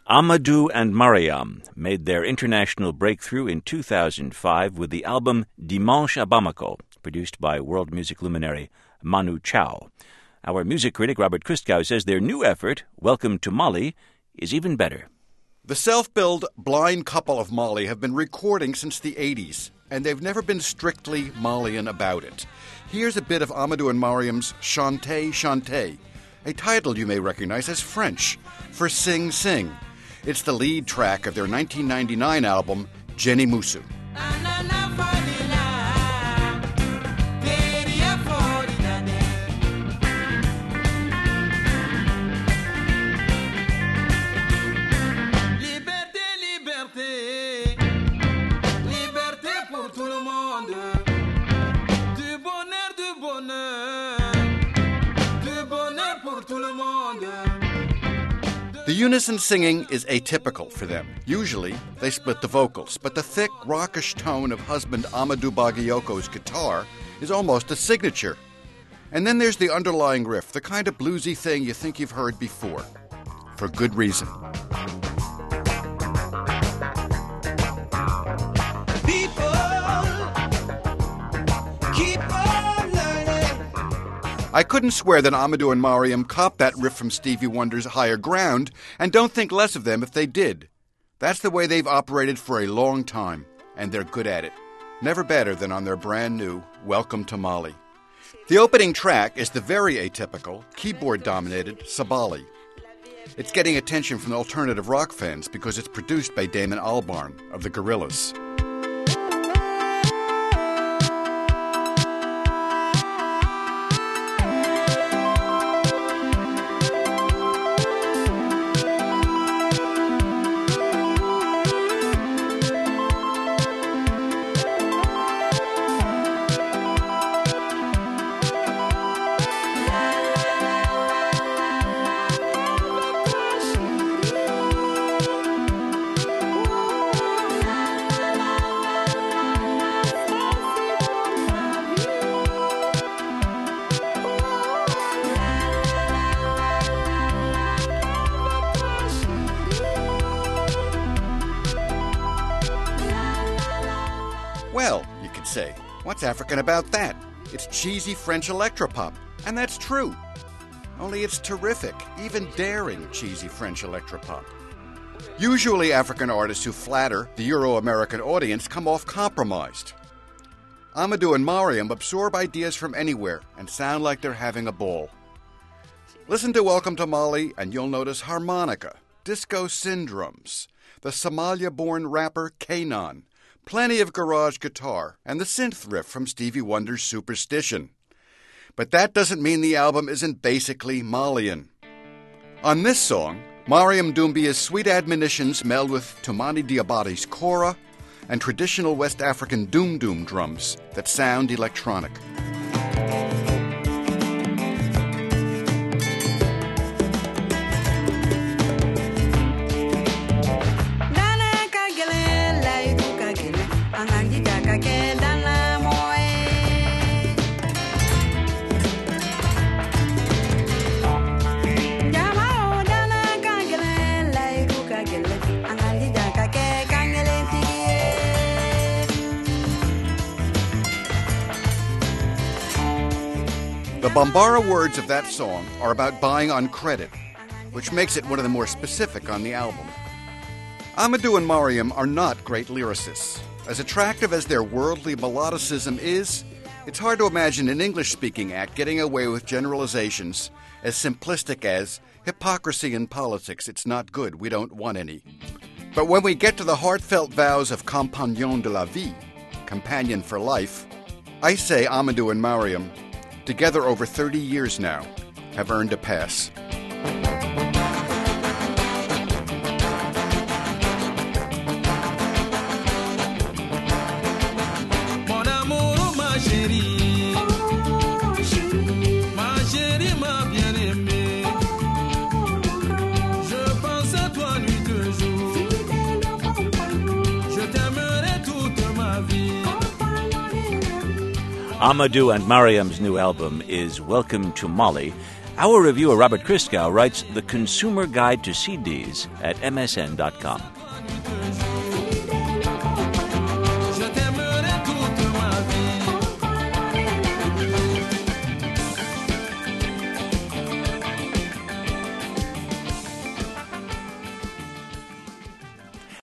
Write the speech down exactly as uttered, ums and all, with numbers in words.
Amadou and Mariam made their international breakthrough in two thousand five with the album Dimanche à Bamako, produced by world music luminary Manu Chao. Our music critic Robert Christgau says their new effort, Welcome to Mali, is even better. The self-billed blind couple of Mali have been recording since the eighties, and they've never been strictly Malian about it. Here's a bit of Amadou and Mariam's Chantez, Chantez, a title you may recognize as French for Sing Sing. It's the lead track of their nineteen ninety-nine album, Jenny Moussou. The unison singing is atypical for them. Usually, they split the vocals, but the thick, raucous tone of husband Amadou Bagiyoko's guitar is almost a signature. And then there's the underlying riff, the kind of bluesy thing you think you've heard before. For good reason. I couldn't swear that Amadou and Mariam copped that riff from Stevie Wonder's Higher Ground, and don't think less of them if they did. That's the way they've operated for a long time, and they're good at it. Never better than on their brand new Welcome to Mali. The opening track is the very atypical, keyboard-dominated Sabali. It's getting attention from alternative rock fans because it's produced by Damon Albarn of the Gorillaz. Well, you could say, what's African about that? It's cheesy French electropop, and that's true. Only it's terrific, even daring cheesy French electropop. Usually African artists who flatter the Euro-American audience come off compromised. Amadou and Mariam absorb ideas from anywhere and sound like they're having a ball. Listen to Welcome to Mali and you'll notice harmonica, disco syndromes, the Somalia-born rapper Kanan, plenty of garage guitar, and the synth riff from Stevie Wonder's Superstition. But that doesn't mean the album isn't basically Malian. On this song, Mariam Doumbia's sweet admonitions meld with Toumani Diabate's kora and traditional West African doom-doom drums that sound electronic. The Bambara words of that song are about buying on credit, which makes it one of the more specific on the album. Amadou and Mariam are not great lyricists. As attractive as their worldly melodicism is, it's hard to imagine an English-speaking act getting away with generalizations as simplistic as hypocrisy in politics, it's not good, we don't want any. But when we get to the heartfelt vows of compagnon de la vie, companion for life, I say Amadou and Mariam, together over thirty years now, have earned a pass. Amadou and Mariam's new album is Welcome to Mali, Our reviewer, Robert Christgau, writes The Consumer Guide to C Ds at M S N dot com.